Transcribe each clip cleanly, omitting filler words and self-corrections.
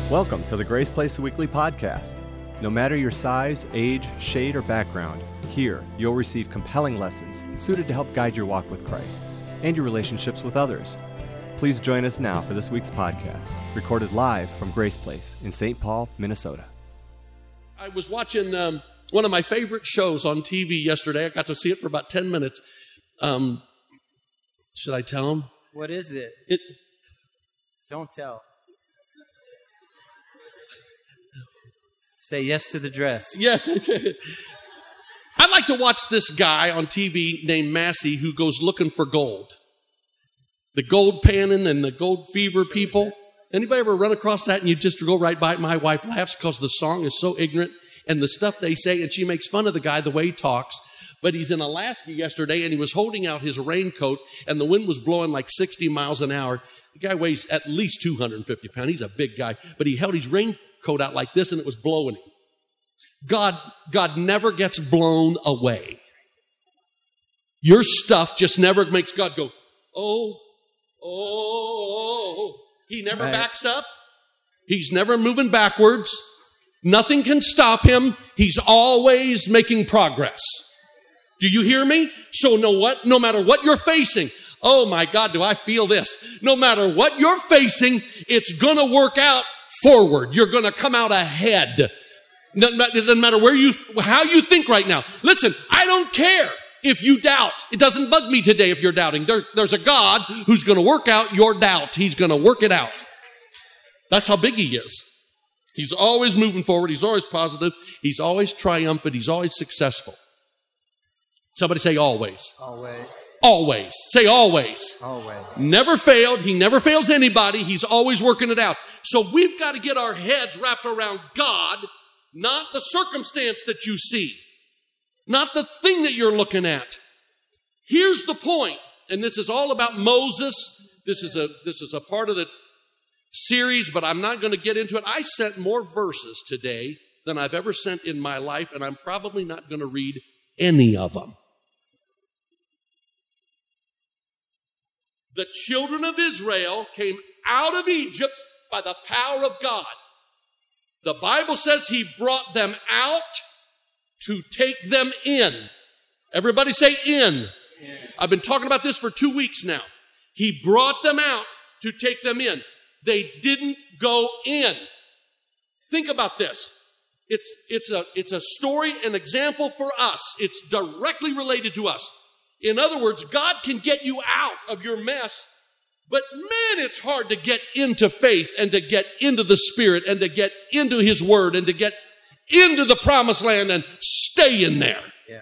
Welcome to the Grace Place Weekly Podcast. No matter your size, age, shade, or background, here you'll receive compelling lessons suited to help guide your walk with Christ and your relationships with others. Please join us now for this week's podcast, recorded live from Grace Place in St. Paul, Minnesota. I was watching one of my favorite shows on TV yesterday. I got to see it for about 10 minutes. Should I tell them? What is it? Don't tell. Say yes to the dress. Yes. I like to watch this guy on TV named Massey who goes looking for gold. The gold panning and the gold fever people. Anybody ever run across that and you just go right by it? My wife laughs because the song is so ignorant and the stuff they say, and she makes fun of the guy the way he talks. But he's in Alaska yesterday and he was holding out his raincoat and the wind was blowing like 60 miles an hour. The guy weighs at least 250 pounds. He's a big guy. But he held his raincoat out like this and it was blowing him. God never gets blown away. Your stuff just never makes God go, oh. He never backs up. He's never moving backwards. Nothing can stop him. He's always making progress. Do you hear me? So no matter what you're facing, oh my God, do I feel this? No matter what you're facing, it's going to work out forward. You're going to come out ahead. It doesn't matter how you think right now. Listen, I don't care if you doubt. It doesn't bug me today if you're doubting. There's a God who's going to work out your doubt. He's going to work it out. That's how big he is. He's always moving forward. He's always positive. He's always triumphant. He's always successful. Somebody say always. Always. Always. Say always. Always. Never failed. He never fails anybody. He's always working it out. So we've got to get our heads wrapped around God, not the circumstance that you see, not the thing that you're looking at. Here's the point, and this is all about Moses. This is a part of the series, but I'm not going to get into it. I sent more verses today than I've ever sent in my life, and I'm probably not going to read any of them. The children of Israel came out of Egypt by the power of God. The Bible says he brought them out to take them in. Everybody say in. I've been talking about this for 2 weeks now. He brought them out to take them in. They didn't go in. Think about this. It's a story, an example for us. It's directly related to us. In other words, God can get you out of your mess, but man, it's hard to get into faith and to get into the Spirit and to get into His Word and to get into the promised land and stay in there. Yeah.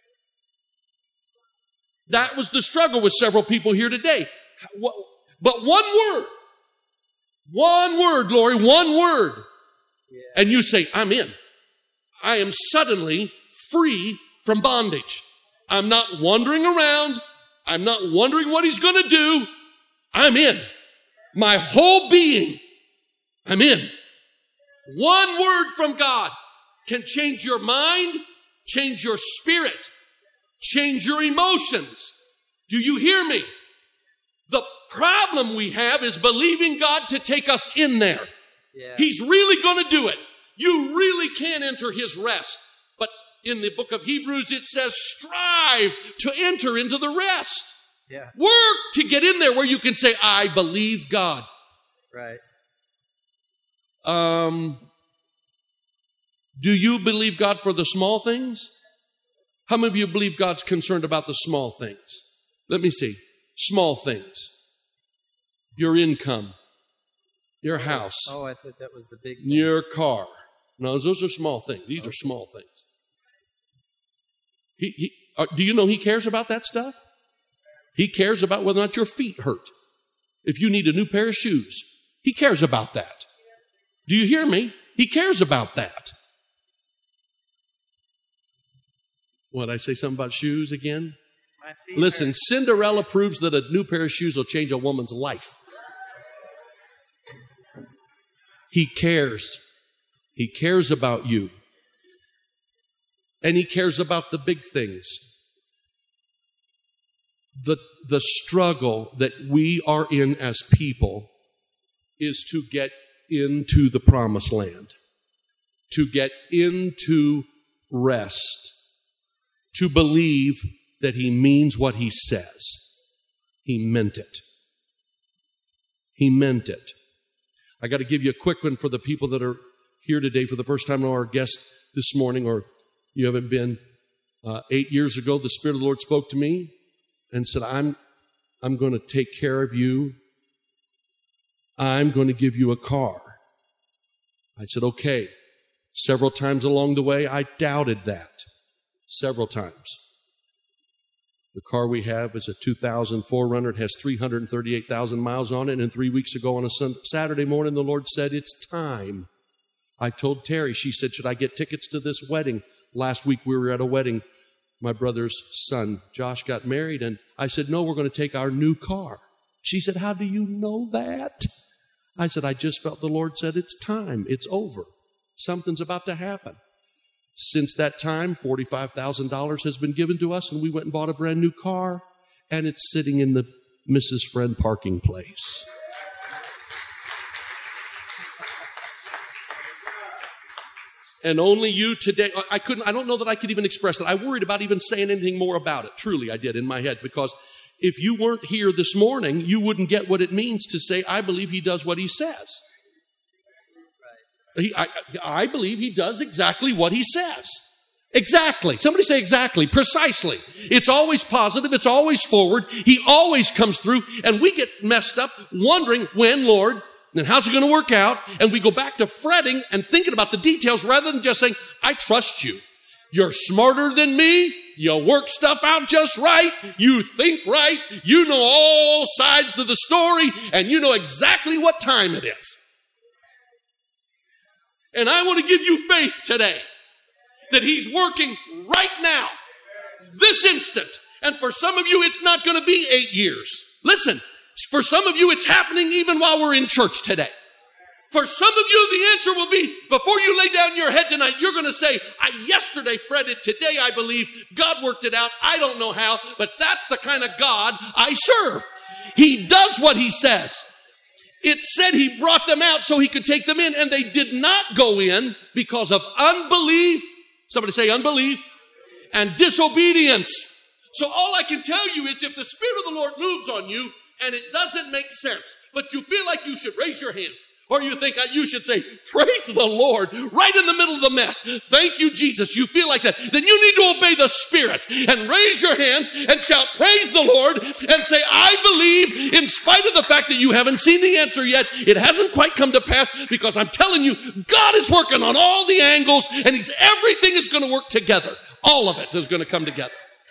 That was the struggle with several people here today. But one word, Lori, one word. Yeah. And you say, I'm in. I am suddenly free from bondage. I'm not wandering around. I'm not wondering what he's going to do. I'm in. My whole being, I'm in. One word from God can change your mind, change your spirit, change your emotions. Do you hear me? The problem we have is believing God to take us in there. Yeah. He's really going to do it. You really can enter his rest. But in the book of Hebrews, it says, strive to enter into the rest. Yeah. Work to get in there where you can say, I believe God. Right. Do you believe God for the small things? How many of you believe God's concerned about the small things? Let me see. Small things. Your income. Your house. Oh, I thought that was the big thing. Your car. No, those are small things. These are small things. Do you know he cares about that stuff? He cares about whether or not your feet hurt. If you need a new pair of shoes, he cares about that. Do you hear me? He cares about that. What, I say something about shoes again? Listen, Cinderella proves that a new pair of shoes will change a woman's life. He cares. He cares about you. And he cares about the big things. The struggle that we are in as people is to get into the promised land, to get into rest, to believe that he means what he says. He meant it. He meant it. I got to give you a quick one for the people that are here today for the first time, or our guest this morning, or you haven't been. 8 years ago, the Spirit of the Lord spoke to me and said, I'm going to take care of you. I'm going to give you a car. I said, okay. Several times along the way, I doubted that. Several times. The car we have is a 2000 4Runner. It has 338,000 miles on it. And 3 weeks ago on a Saturday morning, the Lord said, it's time. I told Terry, she said, should I get tickets to this wedding? Last week we were at a wedding. My brother's son, Josh, got married, and I said, no, we're going to take our new car. She said, how do you know that? I said, I just felt the Lord said, it's time. It's over. Something's about to happen. Since that time, $45,000 has been given to us, and we went and bought a brand new car, and it's sitting in the Mrs. Friend parking place. And only you today, I don't know that I could even express it. I worried about even saying anything more about it. Truly, I did in my head, because if you weren't here this morning, you wouldn't get what it means to say, I believe he does what he says. I believe he does exactly what he says. Exactly. Somebody say exactly. Precisely. It's always positive. It's always forward. He always comes through, and we get messed up wondering when, Lord, and how's it going to work out? And we go back to fretting and thinking about the details rather than just saying, I trust you. You're smarter than me. You work stuff out just right. You think right. You know all sides to the story, and you know exactly what time it is. And I want to give you faith today that he's working right now, this instant. And for some of you, it's not going to be 8 years. Listen. For some of you, it's happening even while we're in church today. For some of you, the answer will be, before you lay down your head tonight, you're going to say, I yesterday fretted, today I believe, God worked it out, I don't know how, but that's the kind of God I serve. He does what he says. It said he brought them out so he could take them in, and they did not go in because of unbelief. Somebody say unbelief and disobedience. So all I can tell you is, if the Spirit of the Lord moves on you, and it doesn't make sense, but you feel like you should raise your hands, or you think you should say, praise the Lord, right in the middle of the mess. Thank you, Jesus. You feel like that. Then you need to obey the Spirit and raise your hands and shout, praise the Lord, and say, I believe, in spite of the fact that you haven't seen the answer yet, it hasn't quite come to pass, because I'm telling you, God is working on all the angles, and everything is going to work together. All of it is going to come together.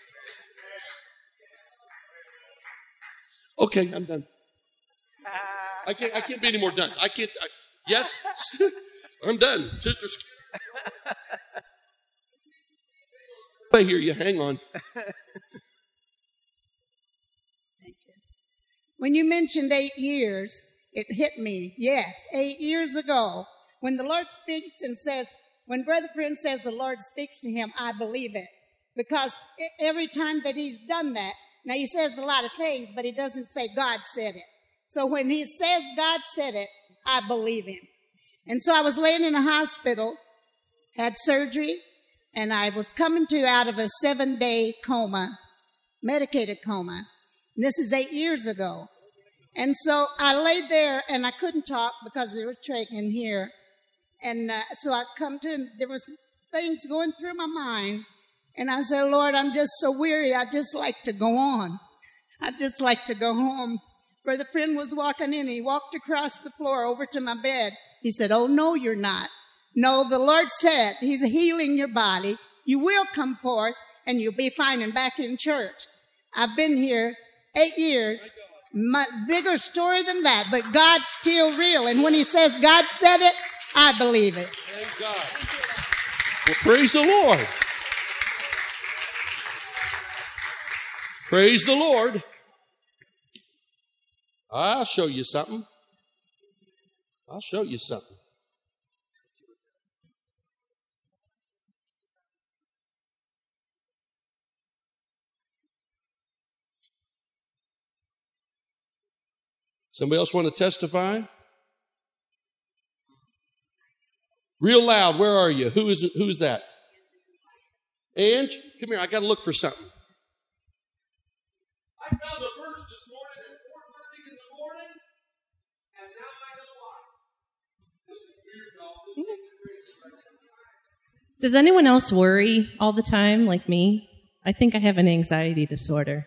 Okay, I'm done. I can't be any more done. Yes, I'm done, sisters. I hear you. Hang on. When you mentioned 8 years, it hit me. Yes, 8 years ago, when the Lord speaks and says, when Brother Friend says the Lord speaks to him, I believe it. Because every time that he's done that, now, he says a lot of things, but he doesn't say God said it. So when he says God said it, I believe him. And so I was laying in a hospital, had surgery, and I was coming to out of a 7-day coma, medicated coma. And this is 8 years ago. And so I laid there, and I couldn't talk because there was trach in here. And so I there was things going through my mind. And I said, Lord, I'm just so weary. I just like to go on. I just like to go home. Brother Friend was walking in. He walked across the floor over to my bed. He said, oh, no, you're not. No, the Lord said he's healing your body. You will come forth, and you'll be fine and back in church. I've been here 8 years. Bigger story than that, but God's still real. And when he says God said it, I believe it. Thank God. Well, praise the Lord. Praise the Lord. I'll show you something. I'll show you something. Somebody else want to testify? Real loud. Where are you? Who is that? Ange, come here. I got to look for something. I found a verse this morning at 4:30 in the morning, and now I know why. This is weird, y'all. Does anyone else worry all the time like me? I think I have an anxiety disorder.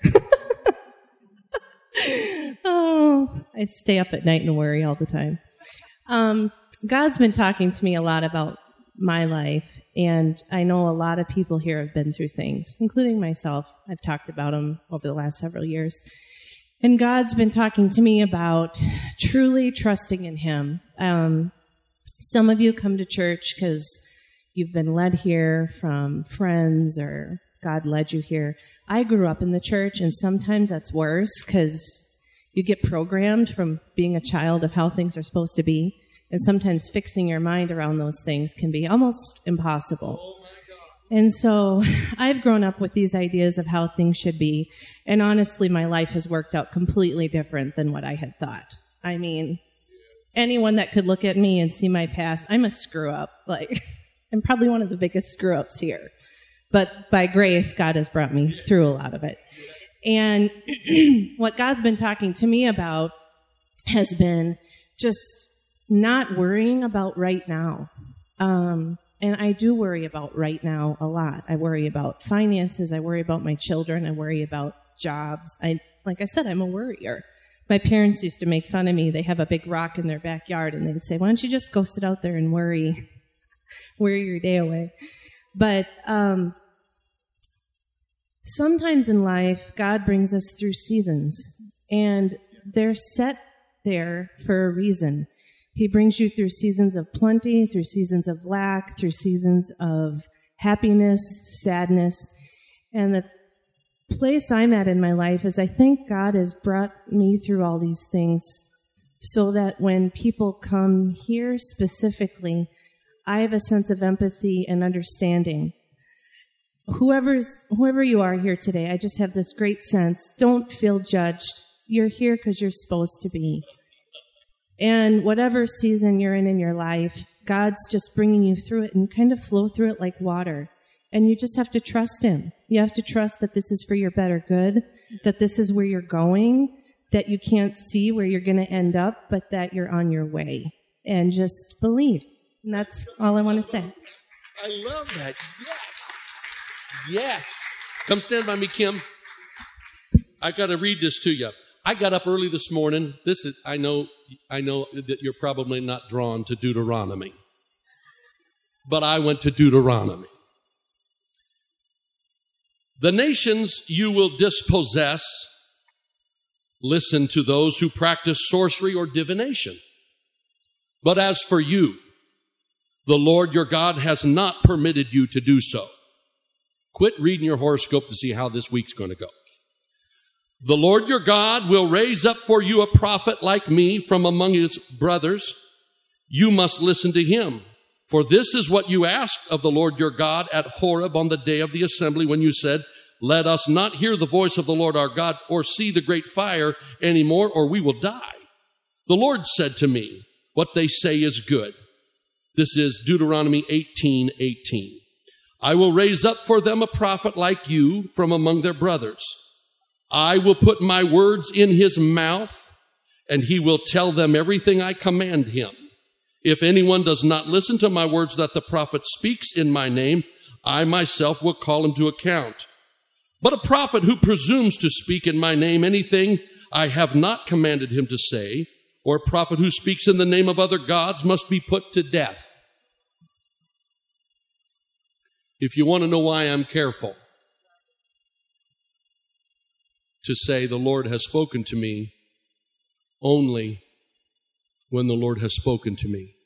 I stay up at night and worry all the time. God's been talking to me a lot about my life, and I know a lot of people here have been through things, including myself. I've talked about them over the last several years. And God's been talking to me about truly trusting in Him. Some of you come to church because you've been led here from friends or God led you here. I grew up in the church, and sometimes that's worse because you get programmed from being a child of how things are supposed to be, and sometimes fixing your mind around those things can be almost impossible. Oh my God. And so I've grown up with these ideas of how things should be, and honestly, my life has worked out completely different than what I had thought. I mean, anyone that could look at me and see my past, I'm a screw-up. Like, I'm probably one of the biggest screw-ups here. But by grace, God has brought me through a lot of it. And what God's been talking to me about has been just not worrying about right now. And I do worry about right now a lot. I worry about finances. I worry about my children. I worry about jobs. Like I said, I'm a worrier. My parents used to make fun of me. They have a big rock in their backyard, and they'd say, why don't you just go sit out there and worry your day away? But sometimes in life, God brings us through seasons, and they're set there for a reason. He brings you through seasons of plenty, through seasons of lack, through seasons of happiness, sadness. And the place I'm at in my life is I think God has brought me through all these things so that when people come here specifically, I have a sense of empathy and understanding. Whoever you are here today, I just have this great sense. Don't feel judged. You're here because you're supposed to be. And whatever season you're in your life, God's just bringing you through it and kind of flow through it like water. And you just have to trust Him. You have to trust that this is for your better good, that this is where you're going, that you can't see where you're going to end up, but that you're on your way. And just believe. And that's all I want to say. I love that. Yes. Yes. Come stand by me, Kim. I got to read this to you. I got up early this morning. I know that you're probably not drawn to Deuteronomy, but I went to Deuteronomy. The nations you will dispossess, listen to those who practice sorcery or divination. But as for you, the Lord your God has not permitted you to do so. Quit reading your horoscope to see how this week's going to go. The Lord your God will raise up for you a prophet like me from among his brothers. You must listen to him. For this is what you asked of the Lord your God at Horeb on the day of the assembly when you said, let us not hear the voice of the Lord our God or see the great fire anymore, or we will die. The Lord said to me, what they say is good. This is Deuteronomy 18:18. I will raise up for them a prophet like you from among their brothers. I will put my words in his mouth, and he will tell them everything I command him. If anyone does not listen to my words that the prophet speaks in my name, I myself will call him to account. But a prophet who presumes to speak in my name anything I have not commanded him to say, or a prophet who speaks in the name of other gods must be put to death. If you want to know why I'm careful to say the Lord has spoken to me, only when the Lord has spoken to me.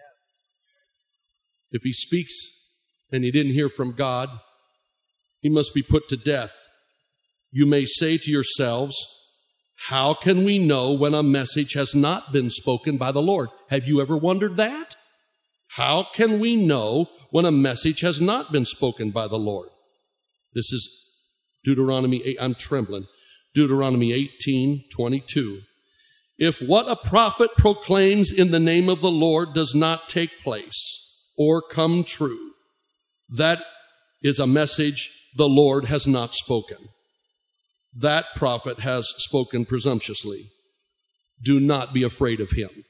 If he speaks and he didn't hear from God, he must be put to death. You may say to yourselves, how can we know when a message has not been spoken by the Lord? Have you ever wondered that? How can we know when a message has not been spoken by the Lord? This is Deuteronomy 8. I'm trembling. Deuteronomy 18:22. If what a prophet proclaims in the name of the Lord does not take place, or come true. That is a message the Lord has not spoken. That prophet has spoken presumptuously. Do not be afraid of him.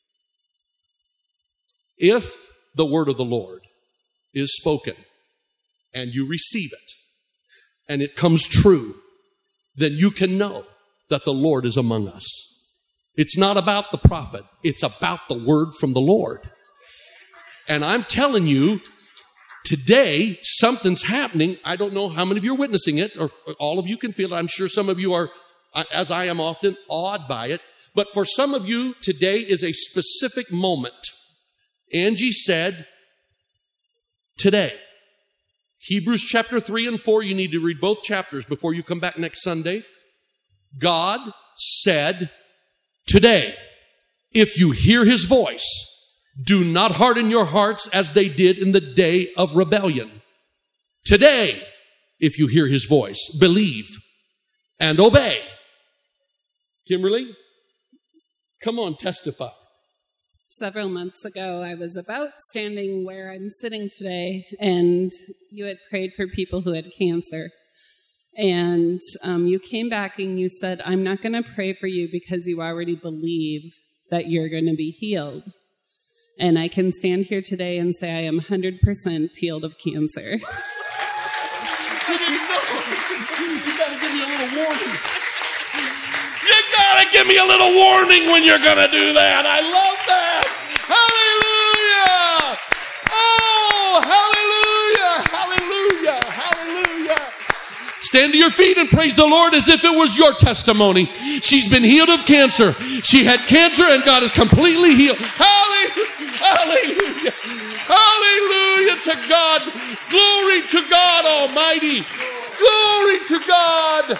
If the word of the Lord is spoken and you receive it and it comes true, then you can know that the Lord is among us. It's not about the prophet. It's about the word from the Lord. And I'm telling you, today, something's happening. I don't know how many of you are witnessing it, or all of you can feel it. I'm sure some of you are, as I am often, awed by it. But for some of you, today is a specific moment. Angie said, today. Hebrews chapter 3 and 4, you need to read both chapters before you come back next Sunday. God said, today, if you hear his voice, do not harden your hearts as they did in the day of rebellion. Today, if you hear his voice, believe and obey. Kimberly, come on, testify. Several months ago, I was about standing where I'm sitting today, and you had prayed for people who had cancer. And you came back and you said, I'm not going to pray for you because you already believe that you're going to be healed. And I can stand here today and say I am 100% healed of cancer. You didn't know. You got to give me a little warning. You got to give me a little warning when you're going to do that. I love that. Hallelujah. Oh, hallelujah. Hallelujah. Hallelujah. Stand to your feet and praise the Lord as if it was your testimony. She's been healed of cancer. She had cancer and God is completely healed. Hallelujah. Hallelujah. Hallelujah to God. Glory to God Almighty. Glory to God.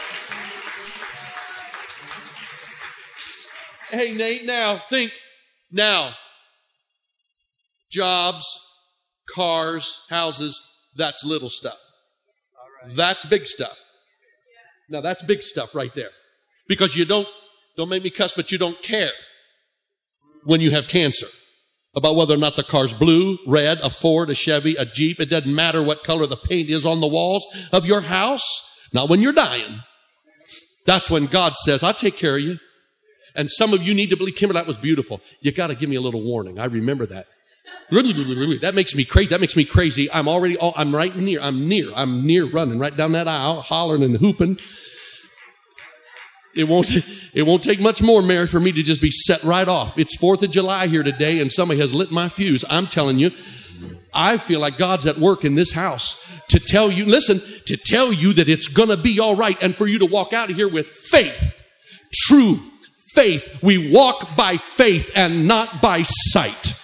Hey, Nate, now think. Now, jobs, cars, houses, that's little stuff. That's big stuff. Now, that's big stuff right there. Because you don't make me cuss, but you don't care when you have cancer about whether or not the car's blue, red, a Ford, a Chevy, a Jeep. It doesn't matter what color the paint is on the walls of your house. Not when you're dying. That's when God says, I'll take care of you. And some of you need to believe, Kimberly, that was beautiful. You got to give me a little warning. I remember that. That makes me crazy. That makes me crazy. I'm near running right down that aisle, hollering and hooping. It won't take much more, Mary, for me to just be set right off. It's 4th of July here today, and somebody has lit my fuse. I'm telling you, I feel like God's at work in this house to tell you, listen, to tell you that it's going to be all right, and for you to walk out of here with faith, true faith. We walk by faith and not by sight.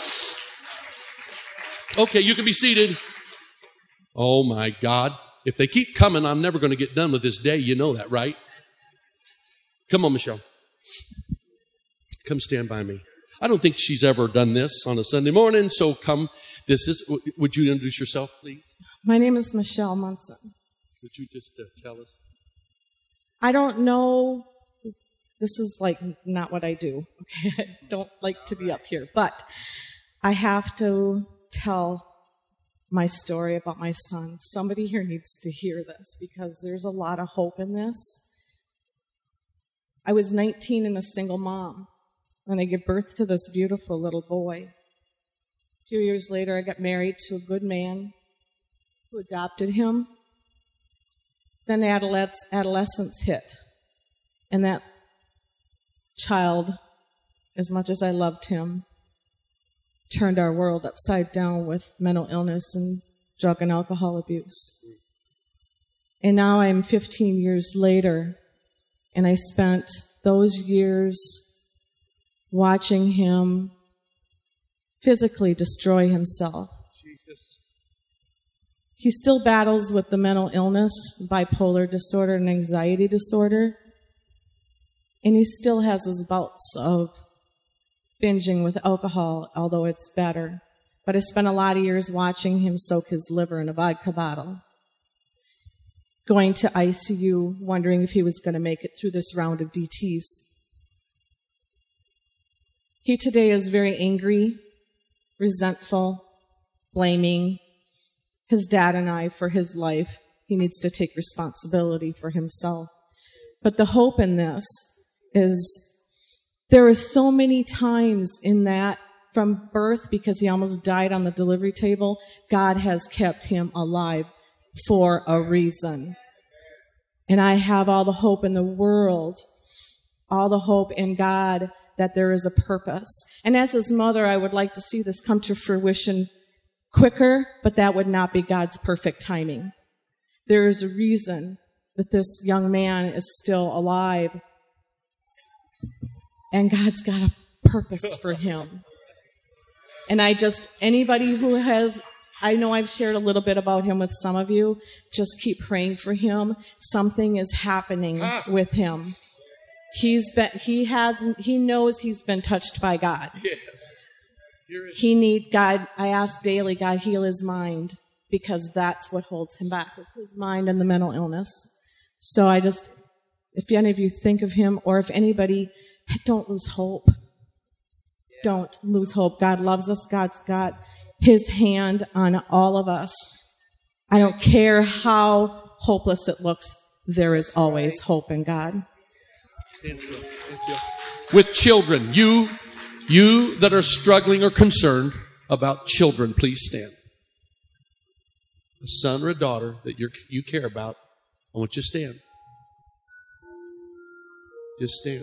Okay, you can be seated. Oh, my God. If they keep coming, I'm never going to get done with this day. You know that, right? Come on, Michelle. Come stand by me. I don't think she's ever done this on a Sunday morning, so come. Would you introduce yourself, please? My name is Michelle Munson. Would you just tell us? I don't know. This is like not what I do. Okay? I don't like to be up here, but I have to tell my story about my son. Somebody here needs to hear this because there's a lot of hope in this. I was 19 and a single mom when I gave birth to this beautiful little boy. A few years later, I got married to a good man who adopted him. Then adolescence hit, and that child, as much as I loved him, turned our world upside down with mental illness and drug and alcohol abuse. And now I'm 15 years later, and I spent those years watching him physically destroy himself. Jesus. He still battles with the mental illness, bipolar disorder, and anxiety disorder. And he still has his bouts of binging with alcohol, although it's better. But I spent a lot of years watching him soak his liver in a vodka bottle, going to ICU, wondering if he was going to make it through this round of DTs. He today is very angry, resentful, blaming his dad and I for his life. He needs to take responsibility for himself. But the hope in this is there are so many times in that from birth, because he almost died on the delivery table, God has kept him alive for a reason. And I have all the hope in the world, all the hope in God that there is a purpose. And as his mother, I would like to see this come to fruition quicker, but that would not be God's perfect timing. There is a reason that this young man is still alive, and God's got a purpose for him. And anybody who has, I know I've shared a little bit about him with some of you, just keep praying for him. Something is happening with him. He knows he's been touched by God. Yes. He needs God. I ask daily, God, heal his mind, because that's what holds him back, is his mind and the mental illness. So if any of you think of him, or if anybody, don't lose hope. Don't lose hope. God loves us. God's got his hand on all of us. I don't care how hopeless it looks. There is always hope in God. Stand still. Stand still. With children, you that are struggling or concerned about children, please stand. A son or a daughter that you care about, I want you to stand. Just stand.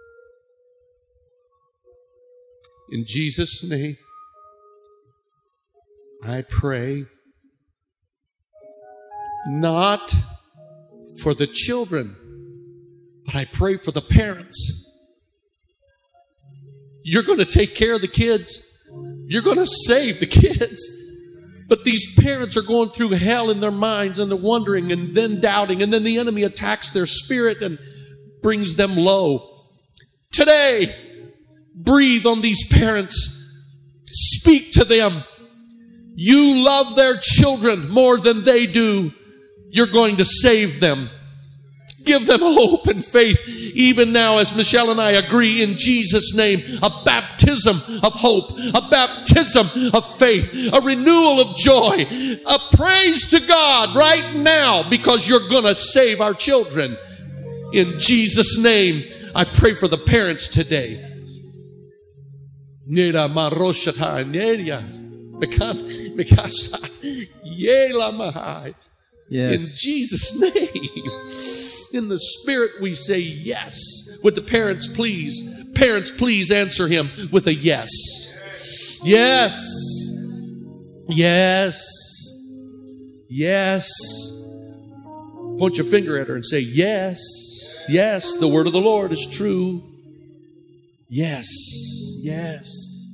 In Jesus' name, I pray not for the children, but I pray for the parents. You're going to take care of the kids. You're going to save the kids. But these parents are going through hell in their minds, and they're wondering and then doubting, and then the enemy attacks their spirit and brings them low. Today, breathe on these parents. Speak to them. You love their children more than they do. You're going to save them. Give them hope and faith. Even now, as Michelle and I agree in Jesus' name, a baptism of hope, a baptism of faith, a renewal of joy, a praise to God right now, because you're going to save our children. In Jesus' name, I pray for the parents today. Yes. In Jesus' name. In the Spirit we say yes. Would the parents please answer him with a yes. Yes. Yes. Yes. Point your finger at her and say, yes. Yes, the word of the Lord is true. Yes. Yes.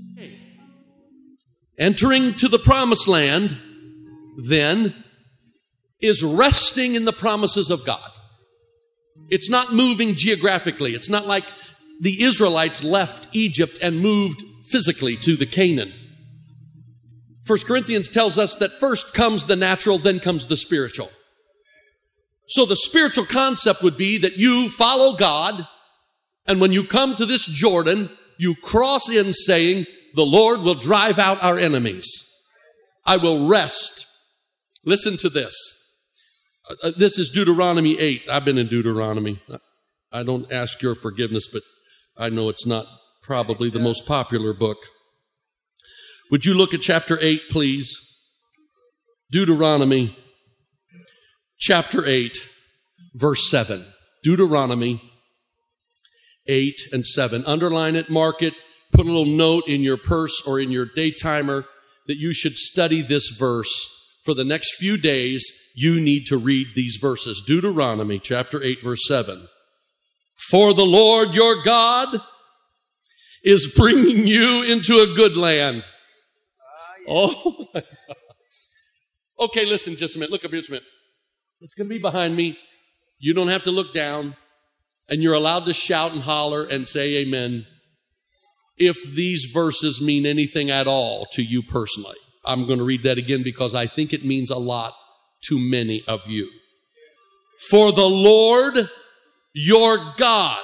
Entering to the promised land, then, is resting in the promises of God. It's not moving geographically. It's not like the Israelites left Egypt and moved physically to the Canaan. 1 Corinthians tells us that first comes the natural, then comes the spiritual. So the spiritual concept would be that you follow God, and when you come to this Jordan, you cross in saying, the Lord will drive out our enemies. I will rest. Listen to this. This is Deuteronomy 8. I've been in Deuteronomy. I don't ask your forgiveness, but I know it's not probably the most popular book. Would you look at chapter 8, please? Deuteronomy chapter 8, verse 7. Deuteronomy 8 and 7. Underline it, mark it, put a little note in your purse or in your day timer that you should study this verse. For the next few days, you need to read these verses. Deuteronomy chapter 8, verse 7. For the Lord your God is bringing you into a good land. Oh, my God. Okay, listen just a minute. Look up here just a minute. It's going to be behind me. You don't have to look down. And you're allowed to shout and holler and say amen if these verses mean anything at all to you personally. I'm going to read that again because I think it means a lot to many of you. For the Lord your God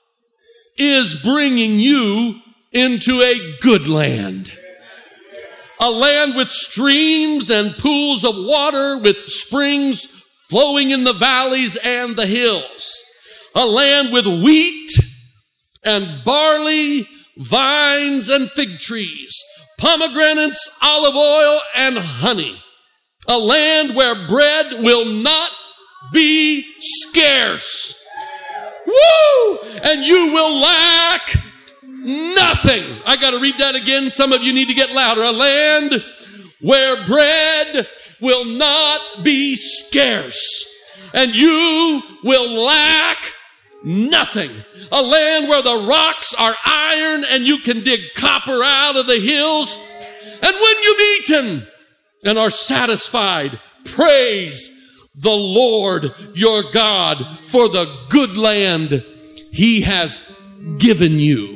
is bringing you into a good land. A land with streams and pools of water, with springs flowing in the valleys and the hills. A land with wheat and barley, vines and fig trees, pomegranates, olive oil, and honey. A land where bread will not be scarce. Woo! And you will lack nothing. I got to read that again. Some of you need to get louder. A land where bread will not be scarce, and you will lack nothing. A land where the rocks are iron and you can dig copper out of the hills. And when you've eaten and are satisfied, praise the Lord your God for the good land he has given you.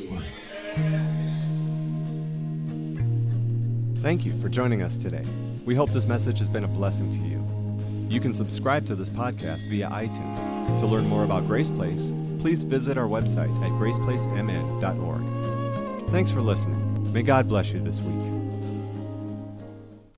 Thank you for joining us today. We hope this message has been a blessing to you. You can subscribe to this podcast via iTunes. To learn more about Grace Place, please visit our website at graceplacemn.org. Thanks for listening. May God bless you this week.